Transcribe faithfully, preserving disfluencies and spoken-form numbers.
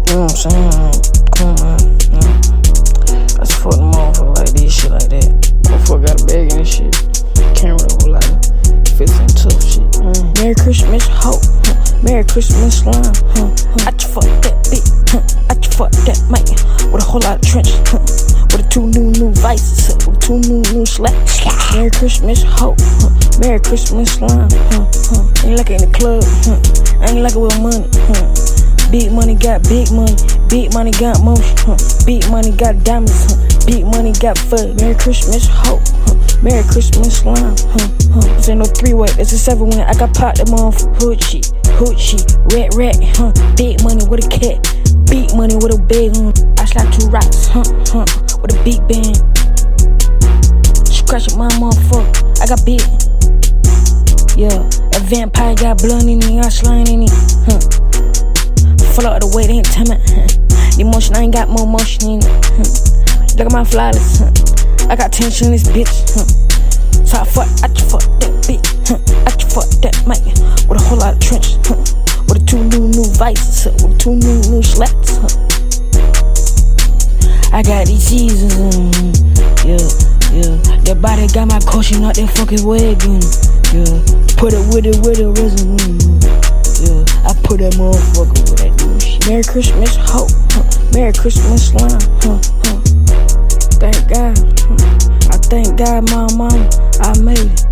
You know what I'm saying? Come on, man. Yeah. I just fuck the motherfucker like this shit like that. Motherfucker got a bag in this shit. Can't really hold out fifteen tough shit. Mm. Merry Christmas, ho. Huh. Merry Christmas, slime. Huh. Huh. I just fuck that bitch. Huh. I just fuck that man with a whole lot of trench. Huh. With a two new new vices. Huh. With two new new slaps. Merry Christmas, ho. Huh. Merry Christmas, slime. Huh. Huh. Ain't like it in the club. Huh. Ain't like it with money. Huh. Big money got big money. Big money got motion. Huh. Big money got diamonds. Huh. Big money got fun. Merry Christmas, ho. Huh. Merry Christmas, slime. Huh. Huh. This ain't no three-way, it's a seven-way. I got popped them off. Hood shit, hood shit, red rat. Huh. Big money with a cat. Big money with a big one. I slap two rocks. Huh. Huh. With a big band. Scratch my motherfucker. I got big. Yeah. A vampire got blood in it. I slime in it. Huh. Full out the weight, ain't time it. Huh. Emotion, I ain't got more motion in it. Huh. Look at my flawless. Huh. I got tension in this bitch. Huh. So I fuck, I just fuck that bitch. Huh. I just fuck that man with a whole lot of trench. Huh. With a two new new vices. Huh. With two new new slaps. Huh. I got these seasons. Um, yeah, yeah. That body got my caution out that fucking wagon. Yeah. Put it with it with a resume. Yeah. I put that motherfucker with that new shit. Merry Christmas, ho. Huh. Merry Christmas, slime. Huh. Huh. Thank God. Huh. I thank God, my mama, I made it.